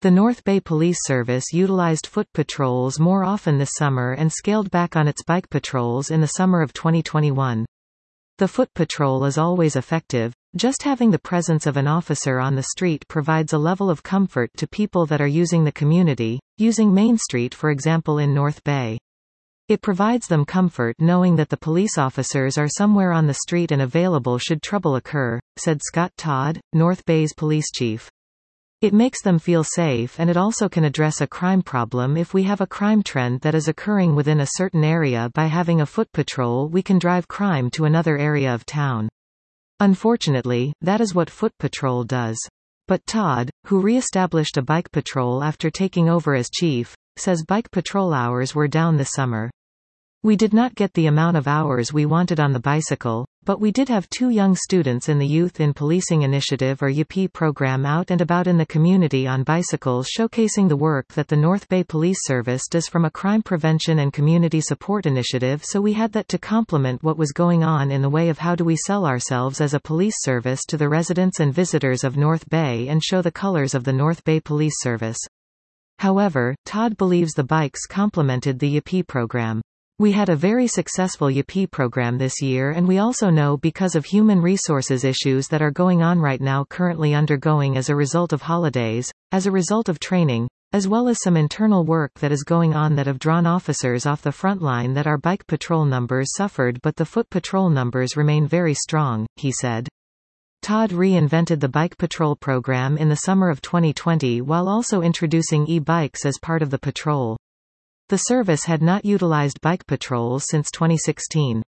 The North Bay Police Service utilized foot patrols more often this summer and scaled back on its bike patrols in the summer of 2021. The foot patrol is always effective. Just having the presence of an officer on the street provides a level of comfort to people that are using the community, using Main Street for example in North Bay. It provides them comfort knowing that the police officers are somewhere on the street and available should trouble occur, said Scott Todd, North Bay's police chief. It makes them feel safe, and it also can address a crime problem. If we have a crime trend that is occurring within a certain area, by having a foot patrol we can drive crime to another area of town. Unfortunately, that is what foot patrol does. But Todd, who re-established a bike patrol after taking over as chief, says bike patrol hours were down this summer. We did not get the amount of hours we wanted on the bicycle, but we did have 2 young students in the Youth in Policing Initiative or YPI program out and about in the community on bicycles, showcasing the work that the North Bay Police Service does from a crime prevention and community support initiative. So we had that to complement what was going on in the way of how do we sell ourselves as a police service to the residents and visitors of North Bay and show the colors of the North Bay Police Service. However, Todd believes the bikes complemented the YPI program. We had a very successful YPI program this year, and we also know because of human resources issues that are going on right now, currently undergoing as a result of holidays, as a result of training, as well as some internal work that is going on that have drawn officers off the front line, that our bike patrol numbers suffered but the foot patrol numbers remain very strong, he said. Todd reinvented the bike patrol program in the summer of 2020 while also introducing e-bikes as part of the patrol. The service had not utilized bike patrols since 2016.